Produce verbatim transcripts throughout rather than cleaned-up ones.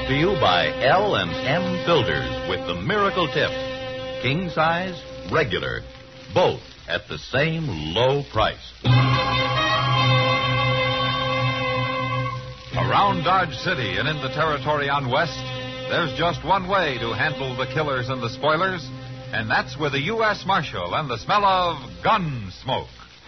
to you by L and M Builders with the Miracle Tip. King size, regular, both at the same low price. Around Dodge City and in the territory on West, there's just one way to handle the killers and the spoilers, and that's with a U S Marshal and the smell of gun smoke.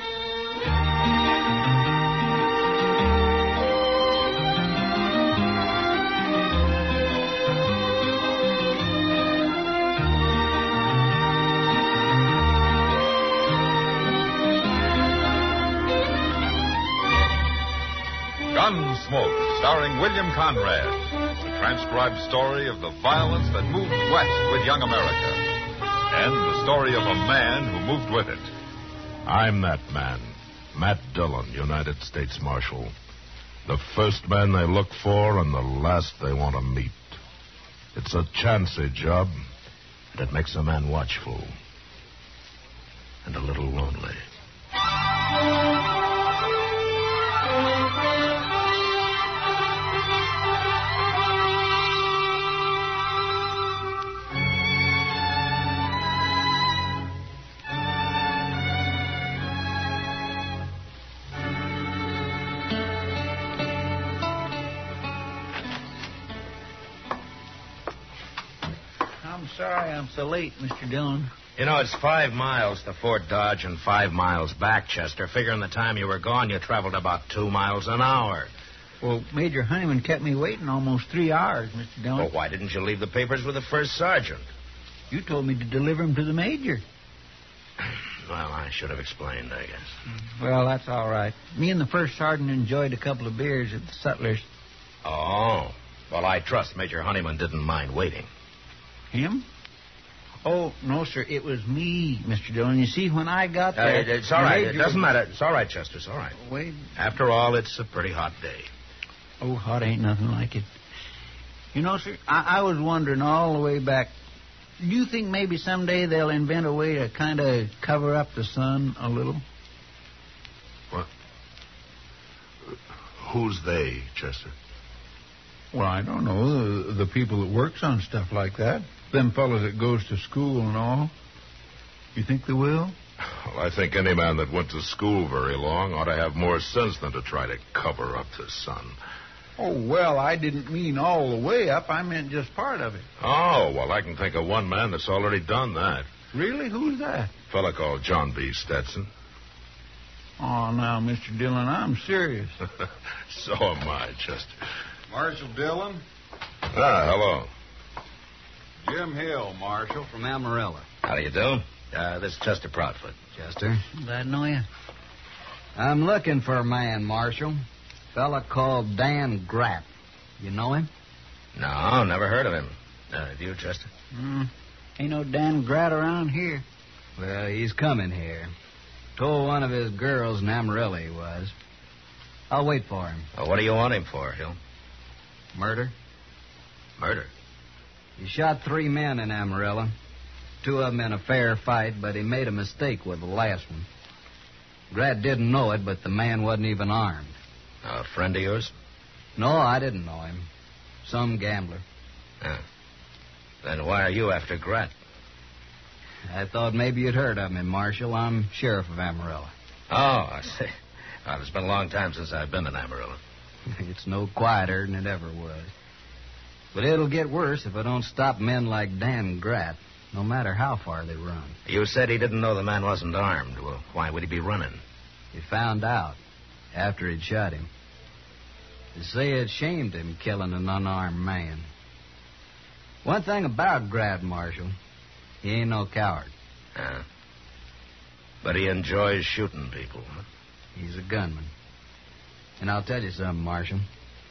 Gunsmoke, starring William Conrad. The transcribed story of the violence that moved west with young America. And the story of a man who moved with it. I'm that man, Matt Dillon, United States Marshal. The first man they look for and the last they want to meet. It's a chancy job, and it makes a man watchful. And a little lonely. Sorry I'm so late, Mister Dillon. You know, it's five miles to Fort Dodge and five miles back, Chester. Figuring the time you were gone, you traveled about two miles an hour. Well, Major Honeyman kept me waiting almost three hours, Mister Dillon. Well, why didn't you leave the papers with the first sergeant? You told me to deliver them to the Major. Well, I should have explained, I guess. Well, that's all right. Me and the first sergeant enjoyed a couple of beers at the Sutler's. Oh. Well, I trust Major Honeyman didn't mind waiting. Him? Oh, no, sir. It was me, Mister Dillon. You see, when I got there... Uh, it's all right. It doesn't matter. It's all right, Chester. It's all right. Wait. After all, it's a pretty hot day. Oh, hot ain't nothing like it. You know, sir, I, I was wondering all the way back, do you think maybe someday they'll invent a way to kind of cover up the sun a little? What? Who's they, Chester? Well, I don't know. The, the people that works on stuff like that. Them fellas that goes to school and all. You think they will? Well, I think any man that went to school very long ought to have more sense than to try to cover up the sun. Oh, well, I didn't mean all the way up. I meant just part of it. Oh, well, I can think of one man that's already done that. Really? Who's that? A fella called John B. Stetson. Oh, now, Mister Dillon, I'm serious. So am I, Chester. Marshal Dillon? Ah, hello. Jim Hill, Marshal, from Amarillo. How do you do? Uh, this is Chester Proudfoot. Chester. Glad to know you. I'm looking for a man, Marshal. Fella called Dan Gratt. You know him? No, never heard of him. Uh, do you, Chester? Mm, ain't no Dan Gratt around here. Well, he's coming here. Told one of his girls in Amarillo he was. I'll wait for him. Well, what do you want him for, Hill? Murder. Murder? He shot three men in Amarillo. Two of them in a fair fight, but he made a mistake with the last one. Gratt didn't know it, but the man wasn't even armed. A friend of yours? No, I didn't know him. Some gambler. Yeah. Then why are you after Gratt? I thought maybe you'd heard of me, Marshal. I'm sheriff of Amarillo. Oh, I see. Well, it's been a long time since I've been in Amarillo. It's no quieter than it ever was. But it'll get worse if I don't stop men like Dan Gratt, no matter how far they run. You said he didn't know the man wasn't armed. Well, why would he be running? He found out after he'd shot him. They say it shamed him killing an unarmed man. One thing about Gratt, Marshal, he ain't no coward. Yeah. But he enjoys shooting people, huh? He's a gunman. And I'll tell you something, Marshal.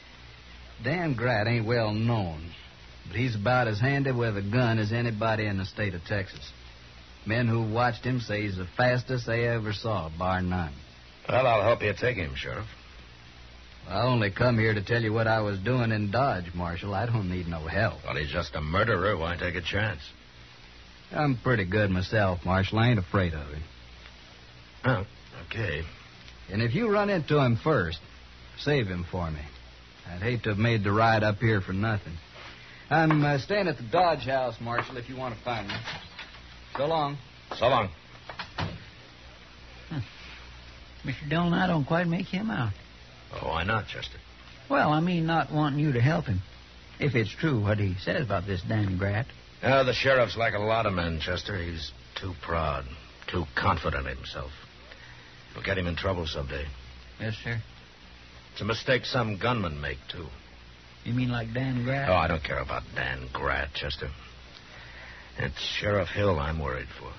Dan Gratt ain't well known, but he's about as handy with a gun as anybody in the state of Texas. Men who watched him say he's the fastest they ever saw, bar none. Well, I'll help you take him, Sheriff. I only come here to tell you what I was doing in Dodge, Marshal. I don't need no help. Well, he's just a murderer. Why take a chance? I'm pretty good myself, Marshal. I ain't afraid of him. Oh, okay. And if you run into him first, save him for me. I'd hate to have made the ride up here for nothing. I'm uh, staying at the Dodge House, Marshal, if you want to find me. So long. So long. Huh. Mister Dillon, I don't quite make him out. Oh, why not, Chester? Well, I mean not wanting you to help him. If it's true what he says about this Dan Grat. Uh, the sheriff's like a lot of men, Chester. He's too proud, too confident in himself. It'll get him in trouble someday. Yes, sir. It's a mistake some gunmen make, too. You mean like Dan Grat? Oh, I don't care about Dan Grat, Chester. It's Sheriff Hill I'm worried for.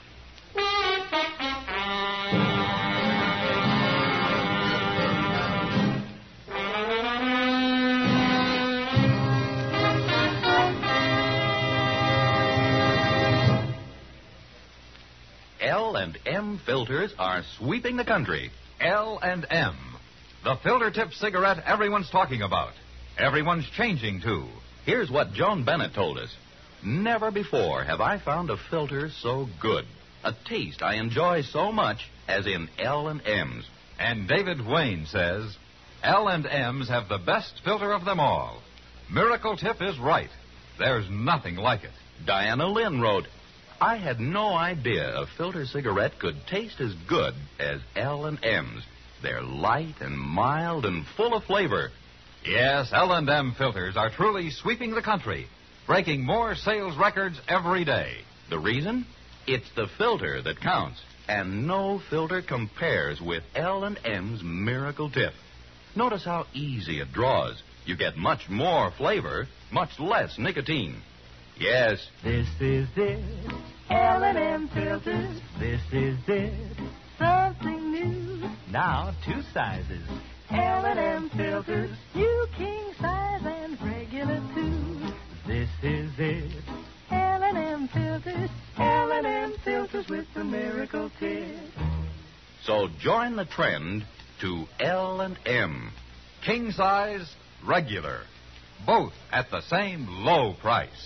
L and M filters are sweeping the country. L and M, the filter tip cigarette everyone's talking about. Everyone's changing to. Here's what Joan Bennett told us. Never before have I found a filter so good, a taste I enjoy so much as in L and M's. And David Wayne says, L and M's have the best filter of them all. Miracle Tip is right. There's nothing like it. Diana Lynn wrote, I had no idea a filter cigarette could taste as good as L and M's. They're light and mild and full of flavor. Yes, L and M filters are truly sweeping the country, breaking more sales records every day. The reason? It's the filter that counts, and no filter compares with L and M's Miracle Tip. Notice how easy it draws. You get much more flavor, much less nicotine. Yes. This is it, L and M filters. This is it, something new. Now two sizes, L and M filters, new king size and regular too. This is it, L and M filters, L and M filters with the Miracle Tip. So join the trend to L and M. King size, regular. Both at the same low price.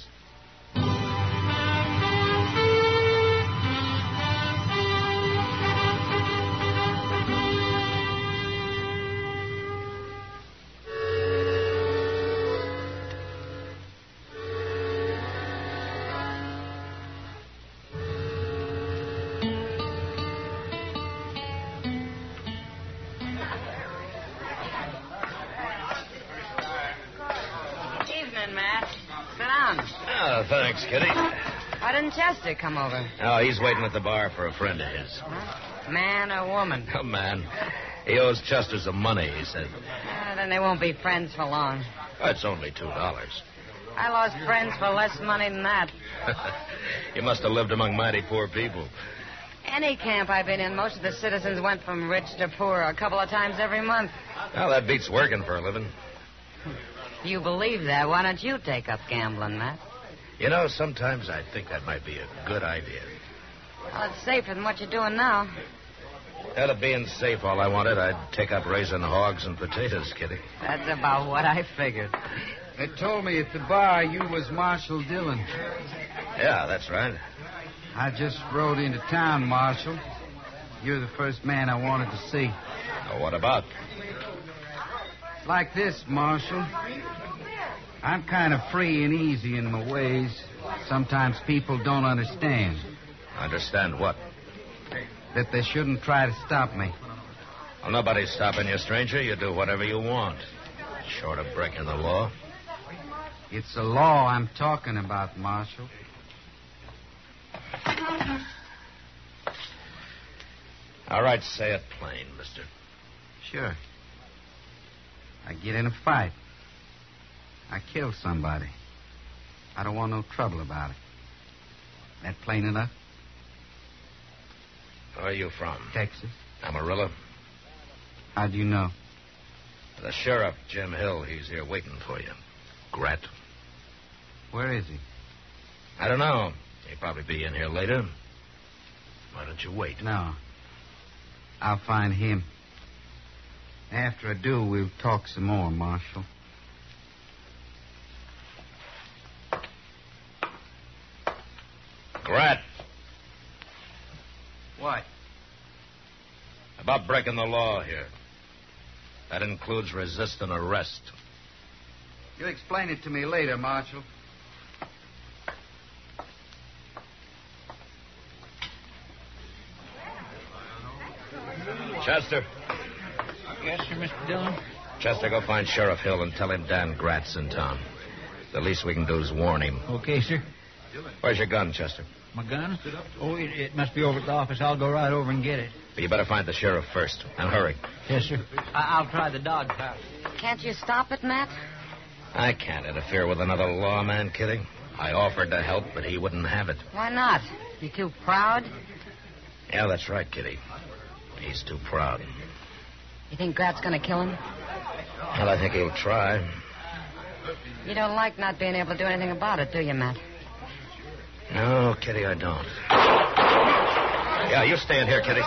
Oh, thanks, Kitty. Why didn't Chester come over? Oh, he's waiting at the bar for a friend of his. Huh? Man or woman? Oh, man. He owes Chester some money, he said. Uh, then they won't be friends for long. That's only two dollars. I lost friends for less money than that. You must have lived among mighty poor people. Any camp I've been in, most of the citizens went from rich to poor a couple of times every month. Well, that beats working for a living. You believe that? Why don't you take up gambling, Matt? You know, sometimes I think that might be a good idea. Well, it's safer than what you're doing now. Out of being safe, all I wanted, I'd take up raising hogs and potatoes, Kitty. That's about what I figured. They told me at the bar you was Marshal Dillon. Yeah, that's right. I just rode into town, Marshal. You're the first man I wanted to see. Well, what about? It's like this, Marshal. I'm kind of free and easy in my ways. Sometimes people don't understand. Understand what? That they shouldn't try to stop me. Well, nobody's stopping you, stranger. You do whatever you want. Short of breaking the law. It's the law I'm talking about, Marshal. All right, say it plain, mister. Sure. I get in a fight. I kill somebody. I don't want no trouble about it. That plain enough? Where are you from? Texas. Amarillo? How do you know? The sheriff, Jim Hill, he's here waiting for you. Grat. Where is he? I don't know. He'll probably be in here later. Why don't you wait? No. I'll find him. After I do, we'll talk some more, Marshal. Grat. What? About breaking the law here. That includes resisting arrest. You'll explain it to me later, Marshal. Chester. Yes, sir, Mister Dillon. Chester, go find Sheriff Hill and tell him Dan Grat's in town. The least we can do is warn him. Okay, sir. Where's your gun, Chester? My gun? Oh, it, it must be over at the office. I'll go right over and get it. But you better find the sheriff first. And hurry. Yes, sir. I- I'll try the dog house. Can't you stop it, Matt? I can't interfere with another lawman, Kitty. I offered to help, but he wouldn't have it. Why not? You too proud? Yeah, that's right, Kitty. He's too proud. You think Grat's going to kill him? Well, I think he'll try. You don't like not being able to do anything about it, do you, Matt? No, Kitty, I don't. Yeah, you stay in here, Kitty.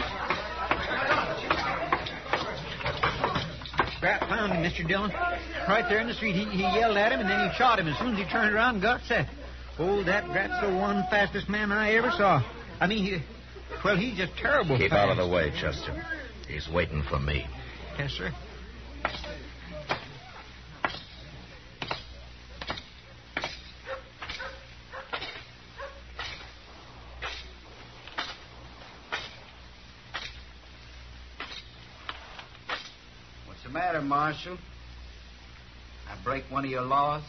Grat found him, Mister Dillon. Right there in the street. He, he yelled at him, and then he shot him as soon as he turned around and got set. Oh, that Grat's the one fastest man I ever saw. I mean, he, well, he's just terrible Keep fast. out of the way, Chester. He's waiting for me. Yes, sir. What's the matter, Marshal? I break one of your laws?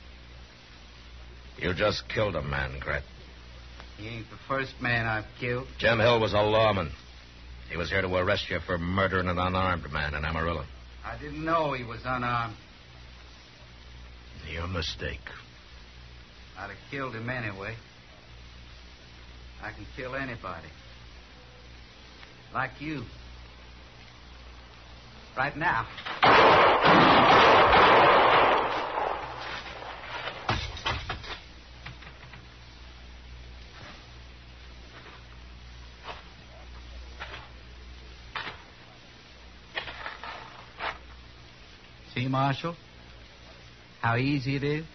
You just killed a man, Grat. He ain't the first man I've killed. Jim Hill was a lawman. He was here to arrest you for murdering an unarmed man in Amarillo. I didn't know he was unarmed. Your mistake. I'd have killed him anyway. I can kill anybody. Like you. Right now. See, Marshal? How easy it is?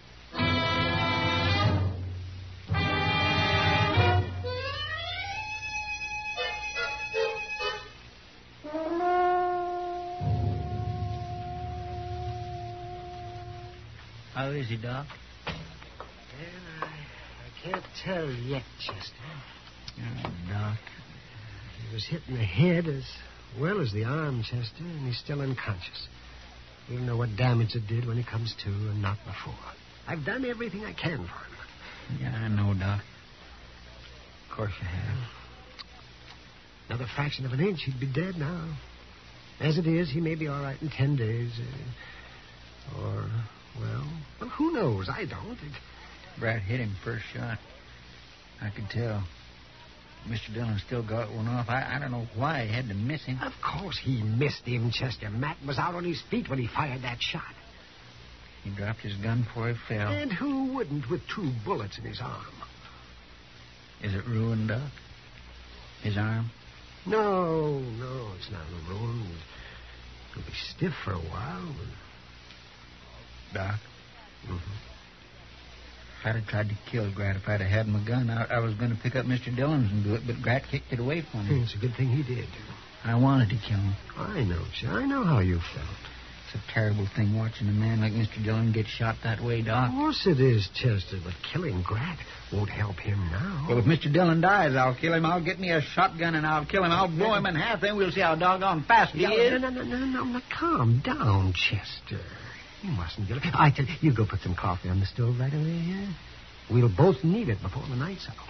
How is he, Doc? Well, I, I can't tell yet, Chester. Oh, Doc. He was hit in the head as well as the arm, Chester, and he's still unconscious. We don't know what damage it did when he comes to and not before. I've done everything I can for him. Yeah, I know, Doc. Of course you have. Another fraction of an inch, he'd be dead now. As it is, he may be all right in ten days. Uh, or, well, well, who knows? I don't. It... Brad hit him first shot. I could tell. Mister Dillon still got one off. I, I don't know why he had to miss him. Of course he missed him, Chester. Matt was out on his feet when he fired that shot. He dropped his gun before he fell. And who wouldn't with two bullets in his arm? Is it ruined, Doc? His arm? No, no, it's not ruined. It'll be stiff for a while. But... Doc? Mm-hmm. If I'd have tried to kill Grat, if I'd have had my gun, I, I was going to pick up Mister Dillon's and do it, but Grat kicked it away from me. It's a good thing he did. I wanted to kill him. I know, Ch- I know how you felt. It's a terrible thing watching a man like Mister Dillon get shot that way, Doc. Of course it is, Chester, but killing Grat won't help him now. Well, if Mister Dillon dies, I'll kill him. I'll get me a shotgun and I'll kill him. I'll blow him in half, then we'll see how doggone fast he no, is. No, no, no, no, no, no. Calm down, Chester. You mustn't get... I tell you, you go put some coffee on the stove right away here. We'll both need it before the night's out.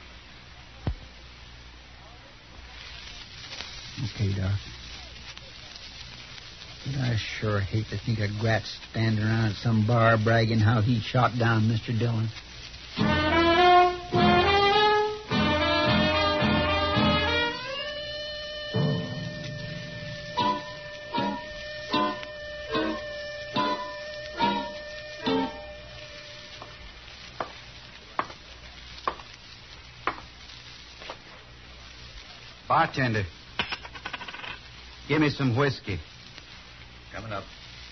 Okay, Doc. But I sure hate to think of Grat standing around at some bar bragging how he shot down Mister Dillon. Bartender, give me some whiskey. Coming up.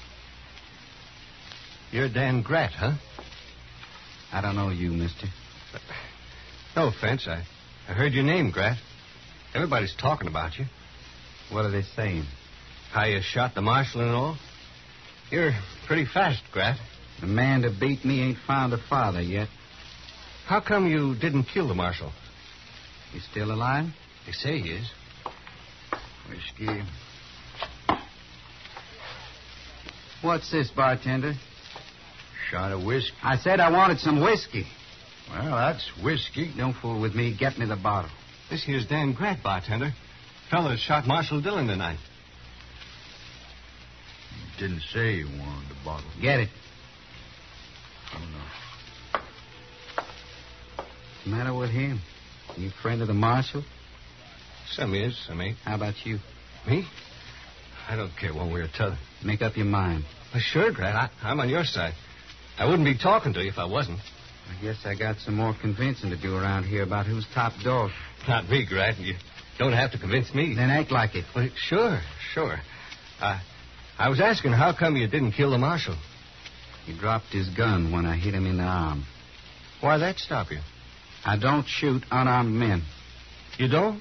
You're Dan Grat, huh? I don't know you, mister. No offense. I, I heard your name, Grat. Everybody's talking about you. What are they saying? How you shot the marshal and all. You're pretty fast, Grat. The man that beat me ain't found a father yet. How come you didn't kill the marshal? He's still alive? They say he is. Whiskey. What's this, bartender? Shot of whiskey. I said I wanted some whiskey. Well, that's whiskey. Don't fool with me. Get me the bottle. This here's Dan Grant, bartender. Fellow that shot Marshal Dillon tonight. Didn't say you wanted the bottle. Get it. Oh, no. What's the matter with him? You friend of the marshal? Some is, some ain't. How about you? Me? I don't care one way or t'other. Make up your mind. Well, sure, Grant. I, I'm on your side. I wouldn't be talking to you if I wasn't. I guess I got some more convincing to do around here about who's top dog. Not me, Grant. You don't have to convince me. Then act like it. Well, sure, sure. Uh, I was asking how come you didn't kill the marshal? He dropped his gun when I hit him in the arm. Why'd that stop you? I don't shoot unarmed men. You don't?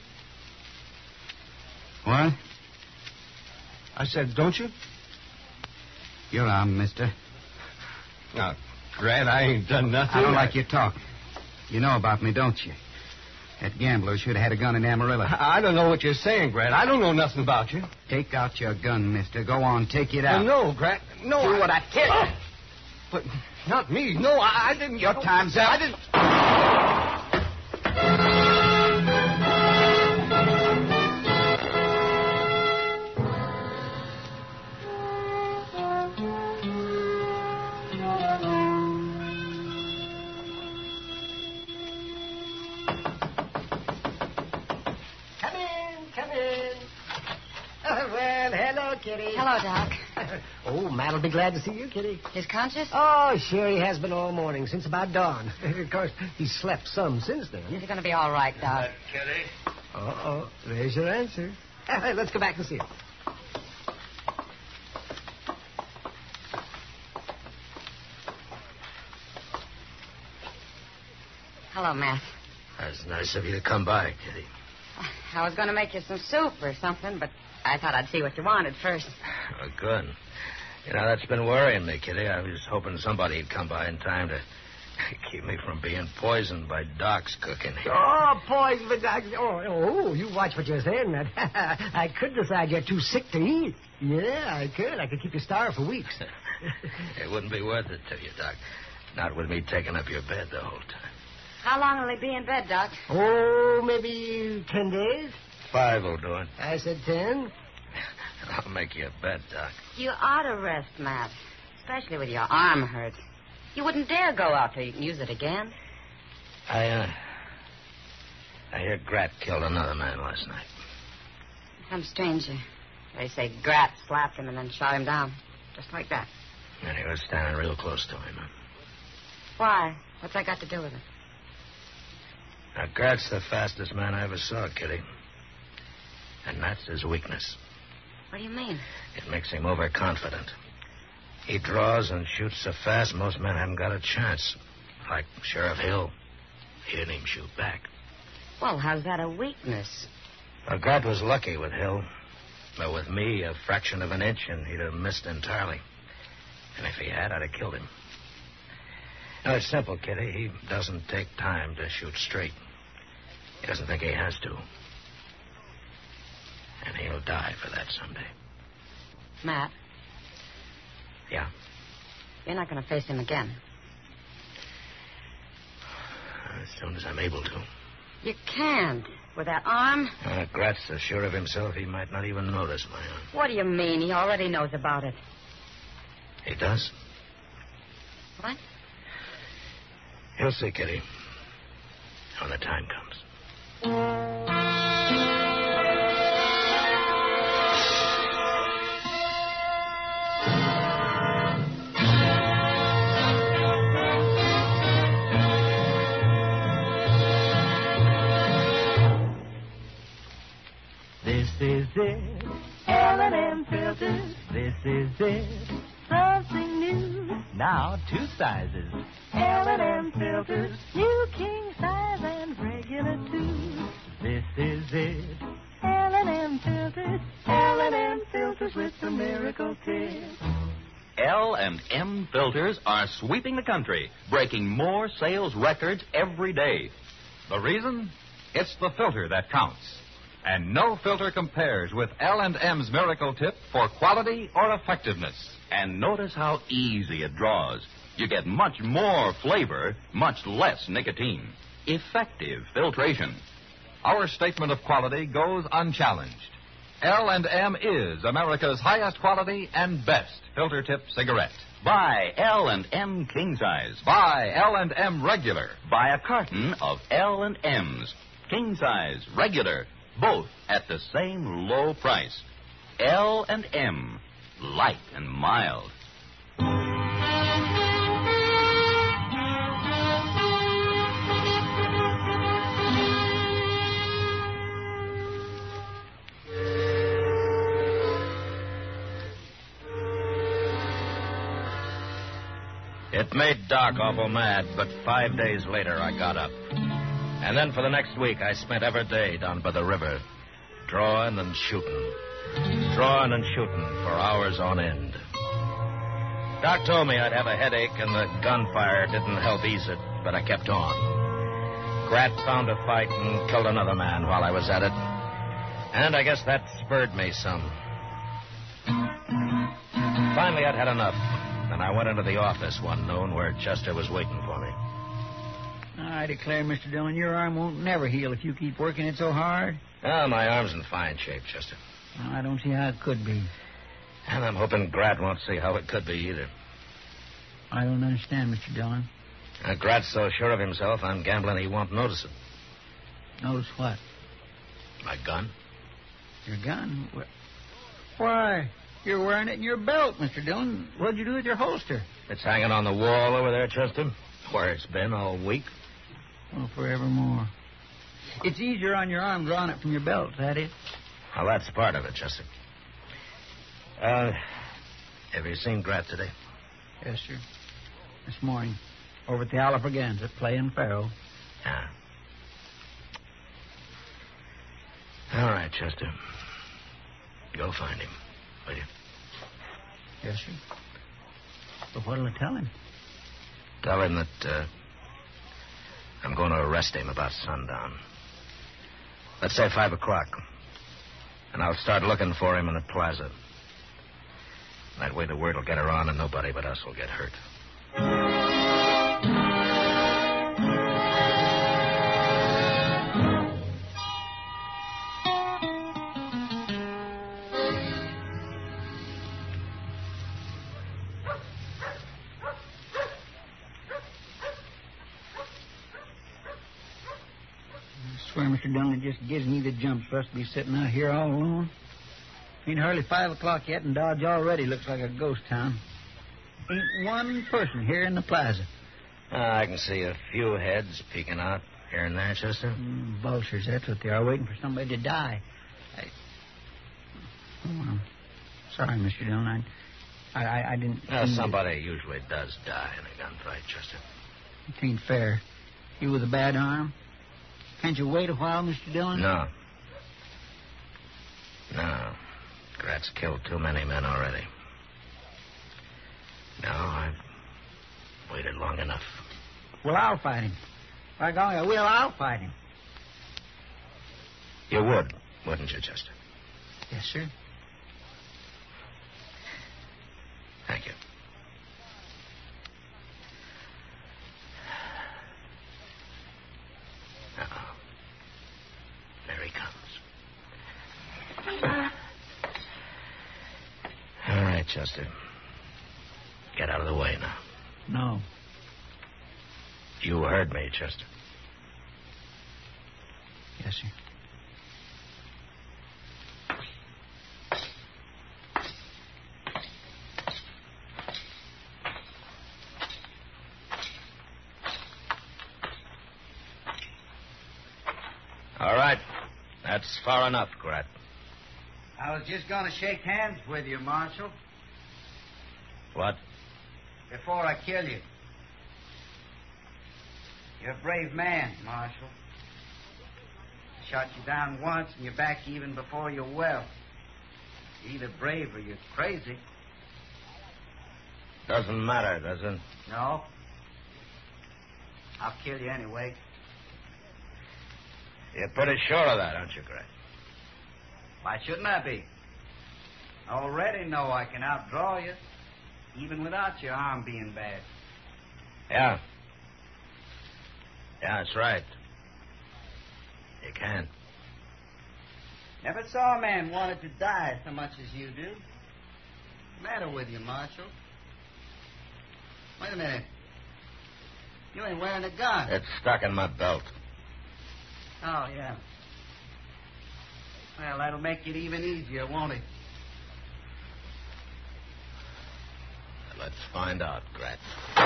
What? I said, don't you? You're armed, mister. Now, Grant, I ain't done nothing. I don't I... like your talk. You know about me, don't you? That gambler should have had a gun in Amarillo. I don't know what you're saying, Grant. I don't know nothing about you. Take out your gun, mister. Go on, take it out. Well, no, Grant. No. Do I... what I tell you. But not me. No, I, I didn't. Your time's up. I didn't. Come in, come in. Oh, well, hello, Kitty. Hello, Doc. Oh, Matt'll be glad to see you, Kitty. He's conscious? Oh, sure, he has been all morning, since about dawn. Of course, he's slept some since then. He's going to be all right, Doc. Kitty. Uh-oh, there's your answer. Let's go back and see him. Hello, Matt. That's nice of you to come by, Kitty. I was going to make you some soup or something, but I thought I'd see what you wanted first. Oh, good. You know, that's been worrying me, Kitty. I was hoping somebody'd come by in time to keep me from being poisoned by Doc's cooking. Oh, poison, but I, oh, oh, you watch what you're saying, Matt. I could decide you're too sick to eat. Yeah, I could. I could keep you starved for weeks. It wouldn't be worth it to you, Doc. Not with me taking up your bed the whole time. How long will he be in bed, Doc? Oh, maybe ten days. Five will do it. I said ten. I'll make you a bed, Doc. You ought to rest, Matt. Especially with your arm hurt. You wouldn't dare go out till you can use it again. I, uh... I hear Grat killed another man last night. Some stranger. They say Grat slapped him and then shot him down. Just like that. And he was standing real close to him. Why? What's that got to do with it? Now, Grat's the fastest man I ever saw, Kitty. And that's his weakness. What do you mean? It makes him overconfident. He draws and shoots so fast, most men haven't got a chance. Like Sheriff Hill. He didn't even shoot back. Well, how's that a weakness? Well, Grat was lucky with Hill. But with me, a fraction of an inch, and he'd have missed entirely. And if he had, I'd have killed him. No, it's simple, Kitty. He doesn't take time to shoot straight. He doesn't think he has to. And he'll die for that someday. Matt? Yeah? You're not going to face him again. As soon as I'm able to. You can't. With that arm? Uh, Grat's so sure of himself he might not even notice my arm. What do you mean? He already knows about it. He does? What? You'll see, Kitty. When the time comes. This is it, L and M filters. This is it, something new. Now two sizes, L and M filters, new king size and regular too. This is it, L and M filters, L and M filters with the miracle tip. L and M filters are sweeping the country, breaking more sales records every day. The reason? It's the filter that counts. And no filter compares with L and M's Miracle Tip for quality or effectiveness. And notice how easy it draws. You get much more flavor, much less nicotine. Effective filtration. Our statement of quality goes unchallenged. L and M is America's highest quality and best filter tip cigarette. Buy L and M King Size. Buy L and M Regular. Buy a carton of L and M's King Size Regular, both at the same low price. L and M, light and mild. It made Doc awful mad, but five days later I got up. And then for the next week I spent every day down by the river, drawing and shooting. Drawing and shooting for hours on end. Doc told me I'd have a headache and the gunfire didn't help ease it, but I kept on. Grat found a fight and killed another man while I was at it. And I guess that spurred me some. Finally, I'd had enough. And I went into the office one noon where Chester was waiting for me. I declare, Mister Dillon, your arm won't never heal if you keep working it so hard. Oh, my arm's in fine shape, Chester. Well, I don't see how it could be. And I'm hoping Grat won't see how it could be either. I don't understand, Mister Dillon. Uh, Grat's so sure of himself, I'm gambling he won't notice it. Notice what? My gun. Your gun? Why, you're wearing it in your belt, Mister Dillon. What'd you do with your holster? It's hanging on the wall over there, Chester, where it's been all week. Well, forevermore. It's easier on your arm drawing it from your belt, is that it? Well, that's part of it, Chester. Uh, have you seen Grat today? Yes, sir. This morning, over at the Alafraganza, playing faro. Yeah. All right, Chester. Go find him, will you? Yes, sir. But what'll I tell him? Tell him that uh, I'm going to arrest him about sundown. Let's say five o'clock. And I'll start looking for him in the plaza. That way the word will get around and nobody but us will get hurt. I swear, Mister Dillon, it just gives me the jumps for us to be sitting out here all alone. Ain't hardly five o'clock yet, and Dodge already looks like a ghost town. Ain't one person here in the plaza. Uh, I can see a few heads peeking out here and there, Chester. Mm, vultures, that's what they are, waiting for somebody to die. I... Oh, I'm sorry, Mister Dillon. I, I, I didn't... Well, somebody usually does die in a gunfight, Chester. It ain't fair. You with a bad arm? Can't you wait a while, Mister Dillon? No. No. Grat's killed too many men already. No, I've waited long enough. Well, I'll fight him. By golly, I will. I'll fight him. You would, wouldn't you, Chester? Yes, sir. Thank you. Uh-oh. There he comes. All right, Chester. Get out of the way now. No. You heard me, Chester. Yes, sir. All right. That's far enough, Grat. I was just going to shake hands with you, Marshal, What? before I kill you. You're a brave man, Marshal. I shot you down once and you're back even before you're well. You're either brave or you're crazy. Doesn't matter, does it? No. I'll kill you anyway. You're pretty sure of that, aren't you, Grat? Why shouldn't I be? I already know I can outdraw you, even without your arm being bad. Yeah. Yeah, that's right. You can. Never saw a man wanted to die so much as you do. What's the matter with you, Marshal? Wait a minute. You ain't wearing a gun. It's stuck in my belt. Oh, yeah. Well, that'll make it even easier, won't it? Let's find out, Grat.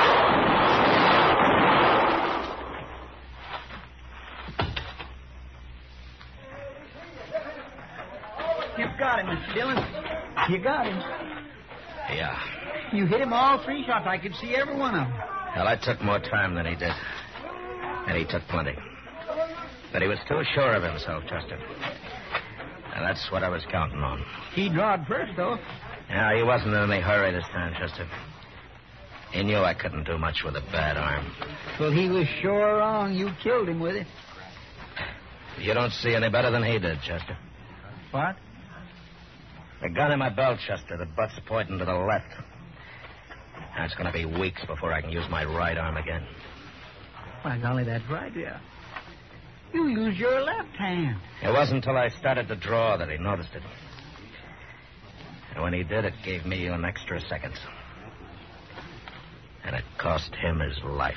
You've got him, Mister Dillon. You got him. Yeah. You hit him all three shots. I could see every one of them. Well, I took more time than he did. And he took plenty. But he was too sure of himself, Chester. And that's what I was counting on. He drawed first, though. Yeah, he wasn't in any hurry this time, Chester. He knew I couldn't do much with a bad arm. Well, he was sure wrong. You killed him with it. You don't see any better than he did, Chester. What? The gun in my belt, Chester. The butt's pointing to the left. And it's going to be weeks before I can use my right arm again. By golly, that's right, yeah. You used your left hand. It wasn't until I started to draw that he noticed it. And when he did, it gave me an extra second. And it cost him his life.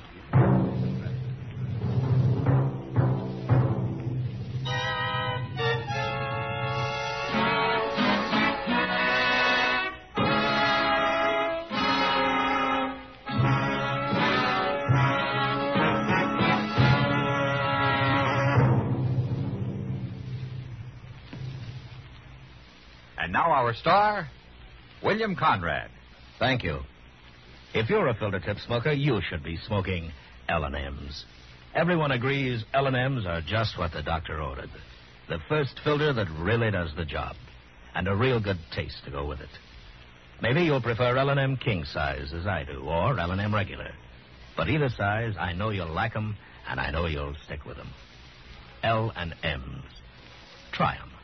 And now our star, William Conrad. Thank you. If you're a filter tip smoker, you should be smoking L and M's. Everyone agrees L and M's are just what the doctor ordered. The first filter that really does the job. And a real good taste to go with it. Maybe you'll prefer L and M king size, as I do, or L and M regular. But either size, I know you'll like them, and I know you'll stick with them. L and M's. Try them.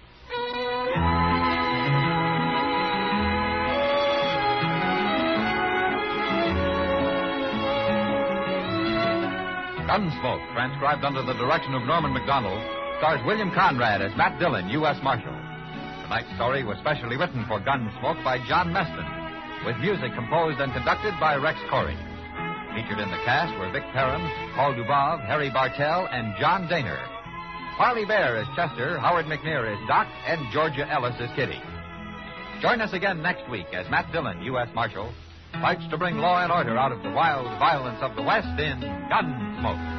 Gunsmoke, transcribed under the direction of Norman MacDonald, stars William Conrad as Matt Dillon, U S Marshal. Tonight's story was specially written for Gunsmoke by John Meston, with music composed and conducted by Rex Corey. Featured in the cast were Vic Perrin, Paul Dubov, Harry Bartell, and John Daner. Parley Bear is Chester, Howard McNear is Doc, and Georgia Ellis is Kitty. Join us again next week as Matt Dillon, U S Marshal, fights to bring law and order out of the wild violence of the West in Gunsmoke.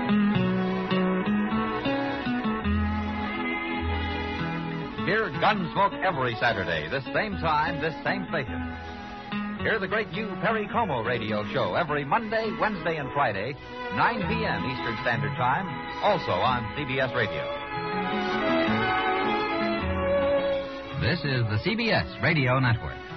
Hear Gunsmoke every Saturday, this same time, this same station. Hear the great new Perry Como radio show every Monday, Wednesday, and Friday, nine p.m. Eastern Standard Time, also on C B S Radio. This is the C B S Radio Network.